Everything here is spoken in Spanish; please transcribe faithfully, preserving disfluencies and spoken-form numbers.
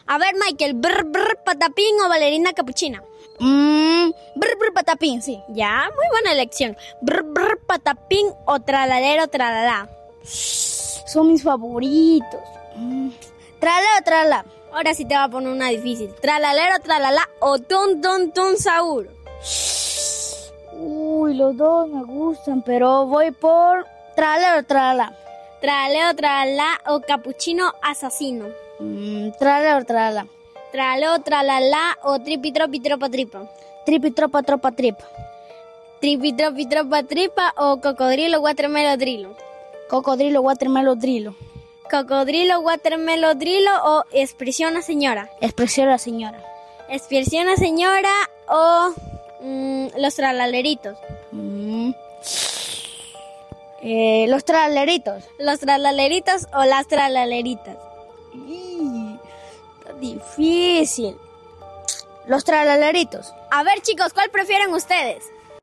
A ver, Michael, brr, brr, patapín o bailarina capuchina. Mmm, brr, brr, patapín, sí. Ya, muy buena elección. Brr, brr, patapín o tralalero, tralala. Son mis favoritos. Mm. Tralala, tralala. Ahora sí te va a poner una difícil. Tralalero, tralala o tun, tun, tun, saur. Uy, los dos me gustan, pero voy por tralala, tralala. Tralalero, tralala o capuchino asesino. Mm, tralala, tralala. Tralalero, tralala o tripi, tropi, tropa, tripa. Tripi, tropa, tropa, tripa. Tripi, tropi, tropa, tripa o cocodrilo, watermelo, drilo. Cocodrilo, watermelo, drilo. Cocodrilo, watermelo, drilo o expresiona señora. Expresiona señora. Expresiona señora o mmm, los tralaleritos. Mm. Eh, los tralaleritos. Los tralaleritos o las tralaleritas. Y, está difícil. Los tralaleritos. A ver, chicos, ¿cuál prefieren ustedes?